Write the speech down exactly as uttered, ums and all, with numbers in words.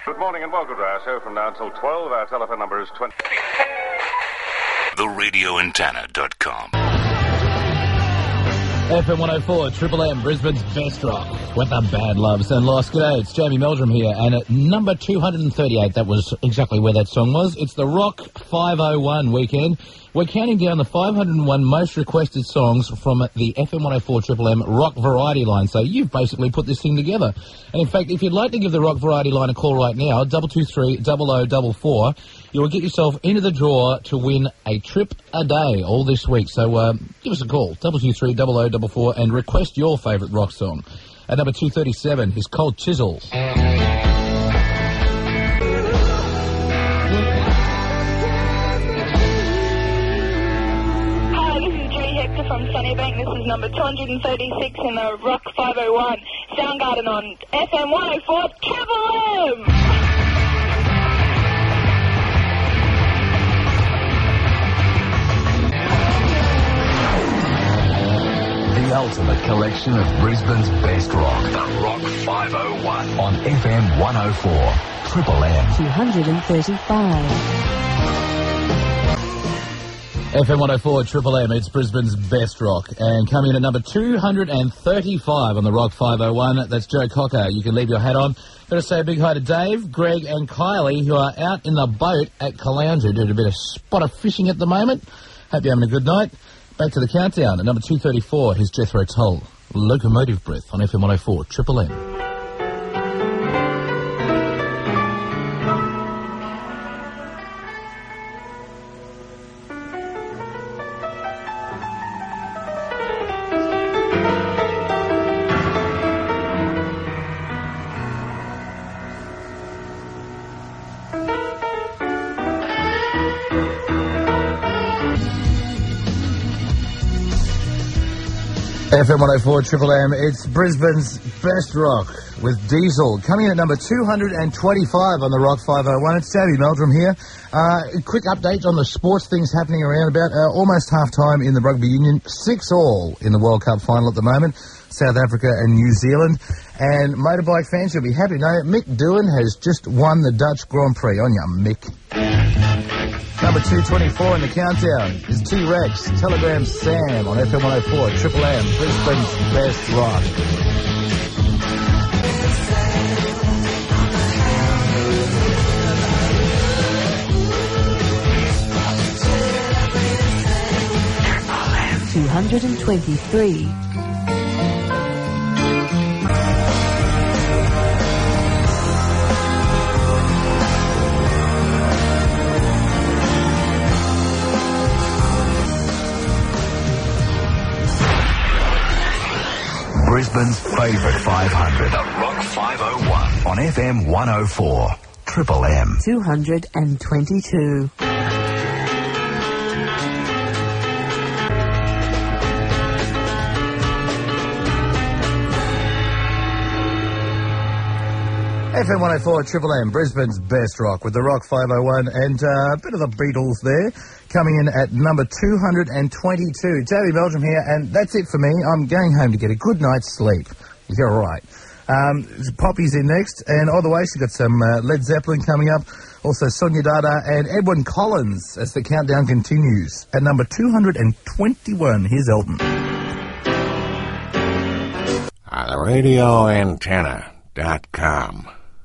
Good morning and welcome to our show from now until twelve. Our telephone number is twenty. the radio antenna dot com. F M one oh four, Triple M, Brisbane's best rock. What the bad loves and lost. G'day, it's Jamie Meldrum here, and at number two hundred thirty-eight, that was exactly where that song was. It's the Rock five oh one weekend. We're counting down the five hundred one most requested songs from the F M one oh four Triple M Rock Variety line. So you've basically put this thing together. And in fact, if you'd like to give the Rock Variety line a call right now, double two three double oh double four, you will get yourself into the draw to win a trip a day all this week. So um, give us a call, double two three double oh double four, and request your favourite rock song. At number two thirty-seven is Cold Chisel. From Sunnybank, this is number two hundred thirty-six in the Rock five oh one Soundgarden on F M one oh four Triple M. The ultimate collection of Brisbane's best rock. The Rock five oh one on F M one oh four Triple M. two hundred thirty-five. F M one oh four Triple M, it's Brisbane's best rock. And coming in at number two hundred thirty-five on the Rock five oh one, that's Joe Cocker. You can leave your hat on. Got to say a big hi to Dave, Greg and Kylie, who are out in the boat at Caloundra doing a bit of spot of fishing at the moment. Hope you're having a good night. Back to the countdown. At number two thirty-four, here's Jethro Tull, Locomotive Breath on F M one oh four Triple M. F M one oh four Triple M, it's Brisbane's best rock with Diesel. Coming in at number two hundred twenty-five on the Rock five oh one, it's Jamie Meldrum here. Uh, quick update on the sports things happening around about. Uh, almost half-time in the Rugby Union, six all in the World Cup final at the moment, South Africa and New Zealand. And motorbike fans, you'll be happy to know Mick Doohan has just won the Dutch Grand Prix. On ya, Mick. Number two twenty-four in the countdown is T-Rex, Telegram Sam on F M one oh four, Triple M, Brisbane's best rock. two hundred twenty-three. Brisbane's favourite five hundred, the Rock five oh one on F M one oh four Triple M. two hundred twenty-two. F M one oh four Triple M, Brisbane's best rock with the Rock five oh one, and uh, a bit of the Beatles there, coming in at number two hundred twenty-two. Jamie Meldrum here, and that's it for me. I'm going home to get a good night's sleep. You're right. Um, Poppy's in next, and on the way she's got some uh, Led Zeppelin coming up, also Sonia Dada and Edwyn Collins as the countdown continues. At number two hundred twenty-one, here's Elton. Uh, the radio antenna dot com.